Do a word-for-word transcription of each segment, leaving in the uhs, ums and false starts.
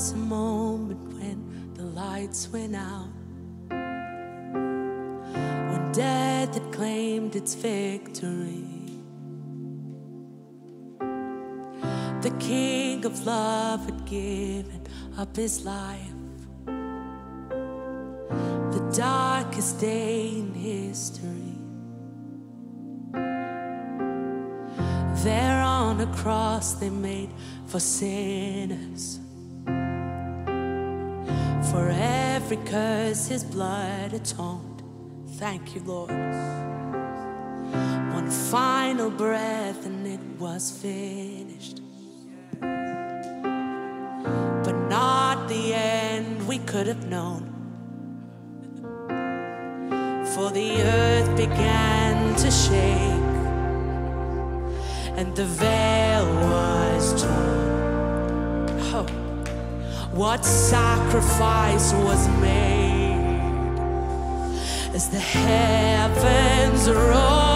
was a moment when the lights went out, when death had claimed its victory. The King of love had given up his life, the darkest day in history. There on a cross they made for sinners. For every curse his blood atoned. Thank you, Lord. One final breath and it was finished. But not the end we could have known. For the earth began to shake and the veil was torn. Oh, what sacrifice was made as the heavens roared.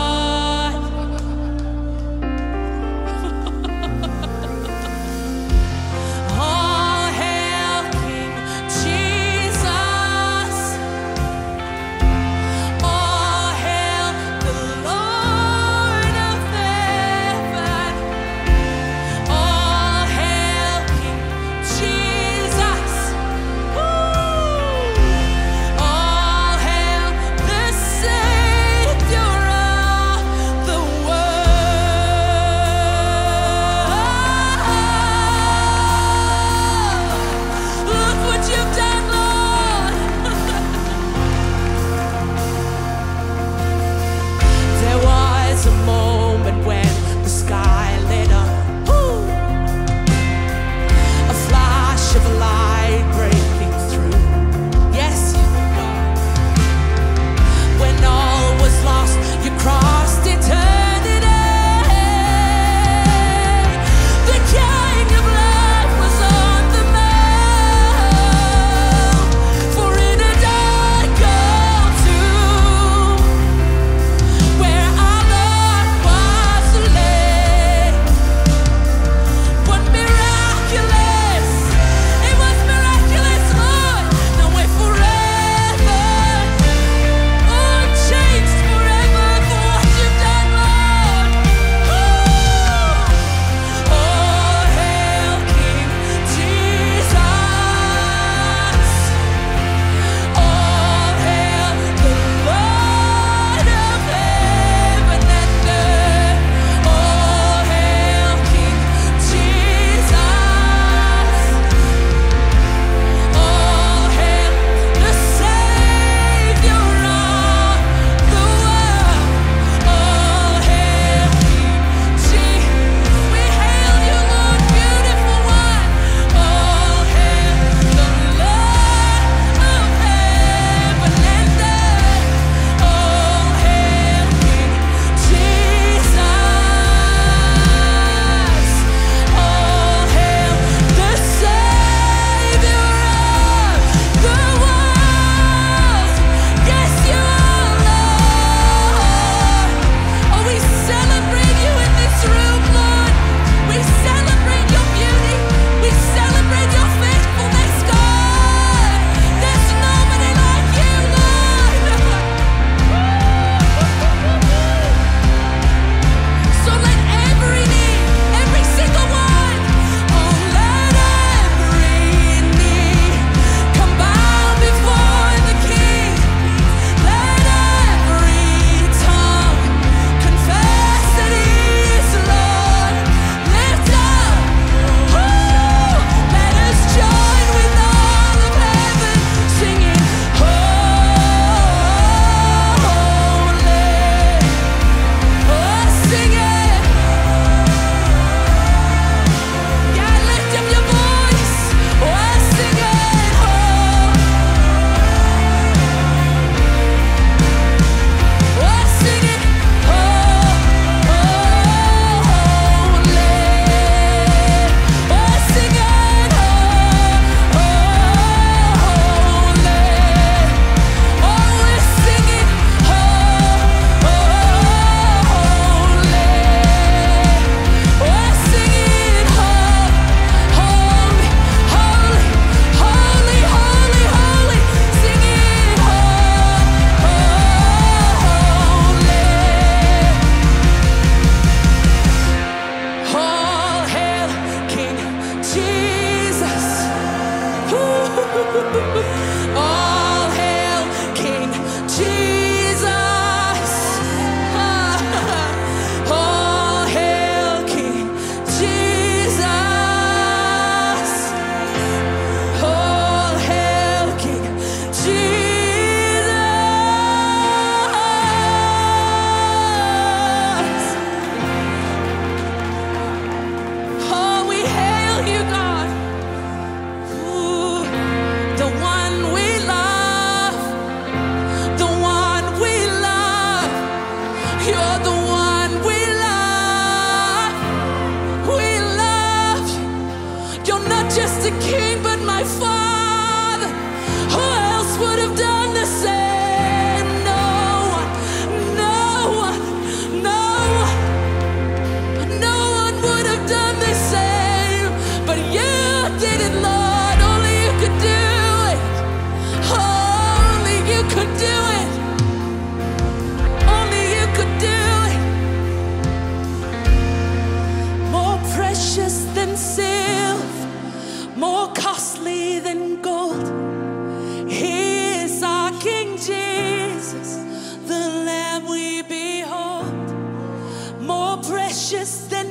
All hail King Jesus. All hail the Lord of heaven. All hail King Jesus. Woo! All hail the Savior of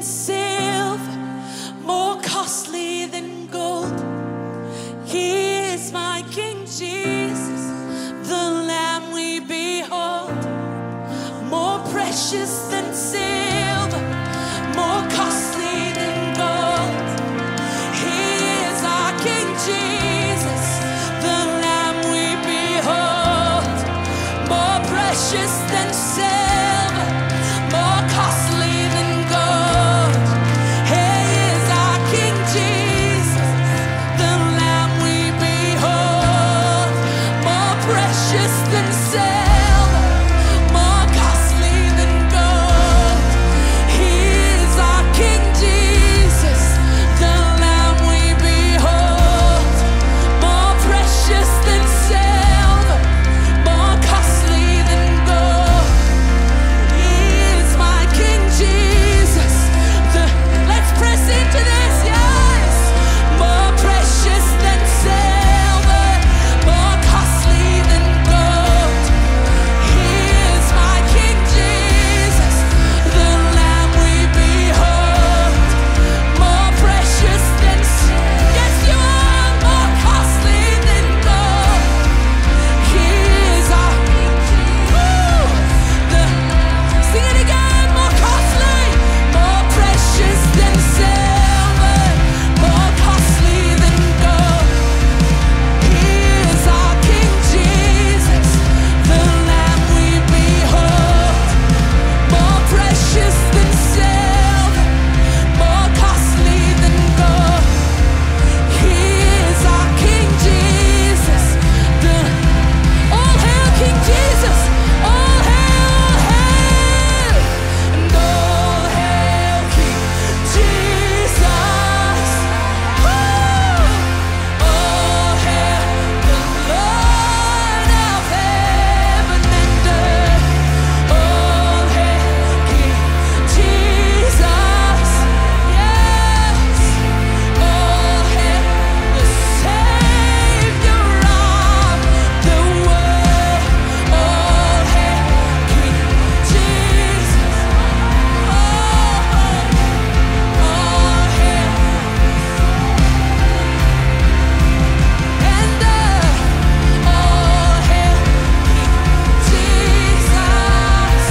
silver, more costly than gold. He is my King Jesus, the Lamb we behold. More precious than silver, more costly than gold. He is our King Jesus, the Lamb we behold. More precious than silver, more costly than gold. He is our King Jesus, the Lamb we behold. More precious than silver, more costly than gold. He is our King Jesus, the Lamb we behold. More precious than silver, more costly than gold. He is my King Jesus. The, let's press into this, yes. More precious than silver, more costly than gold. He is my King Jesus, the Lamb we behold. More precious than, yes you are, more costly than gold. He is our, woo, the, sing it again, more costly, more precious than silver, more costly than gold. He is our King Jesus, the Lamb we behold. More precious than silver, more costly than gold. He is our King Jesus, the, all hail King Jesus, all hail, hail, and all hail King Jesus. Woo! All hail the Lord of heaven and earth. All hail King Jesus. Yes. All hail the Savior of the world. All hail King Jesus. Oh, all hail and uh, all hail King Jesus.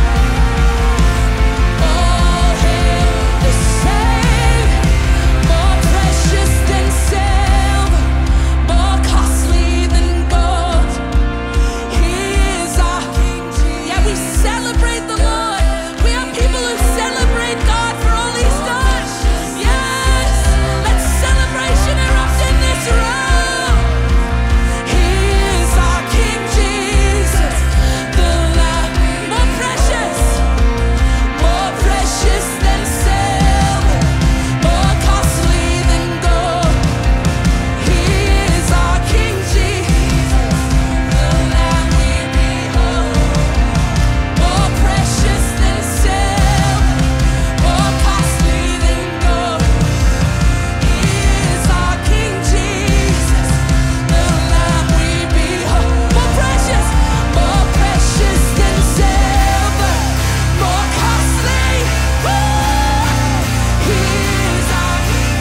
All hail the Savior, more precious than silver, more costly than gold. He is our King Jesus. Yeah, we celebrate the Lord. We are people who celebrate God for all He's done. Yes, let celebration erupt in this room. He is our King Jesus, the Lamb, more precious, more precious than silver, more costly than gold. He is our King Jesus, the Lamb we behold. More precious than silver, more costly than gold. He is our King Jesus, the Lamb we behold. More precious, more precious than silver, more costly. Woo! He is our King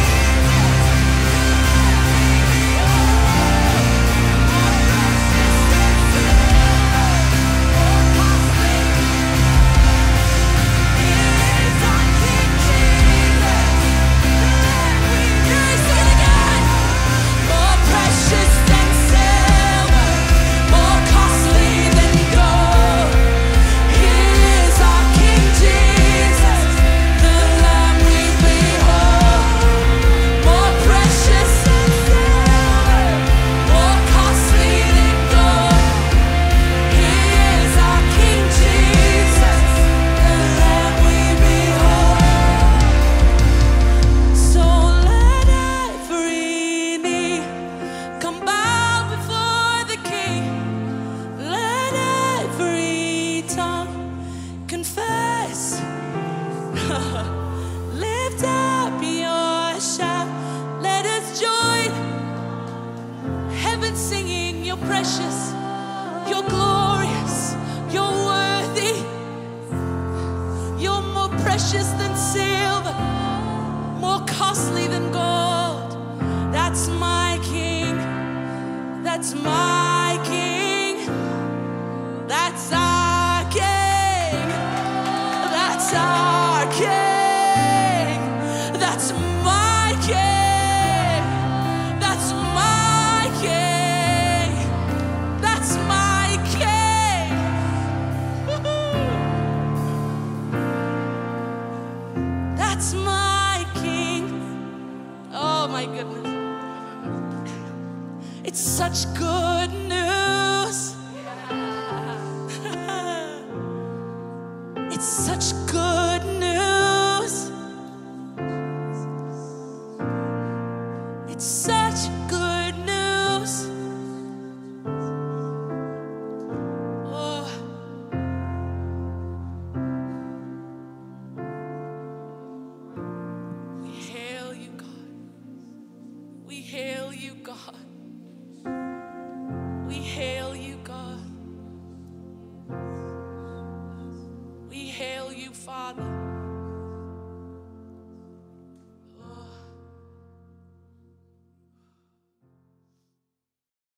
more precious than silver, more costly than gold. He is our King Jesus, the Lamb we behold. More precious than silver, more costly than gold. He is our King Jesus, the Lamb we behold. So let every knee come bow before the King. Let every tongue confess. Lift up your shout. Let us join heaven singing. You're precious, you're glorious, you're worthy, you're more precious. precious than silver, more costly than gold. That's my King. That's my King. That's our King. That's our King. That's my King. That's my King. That's my King. That's my King. Oh my goodness. It's such good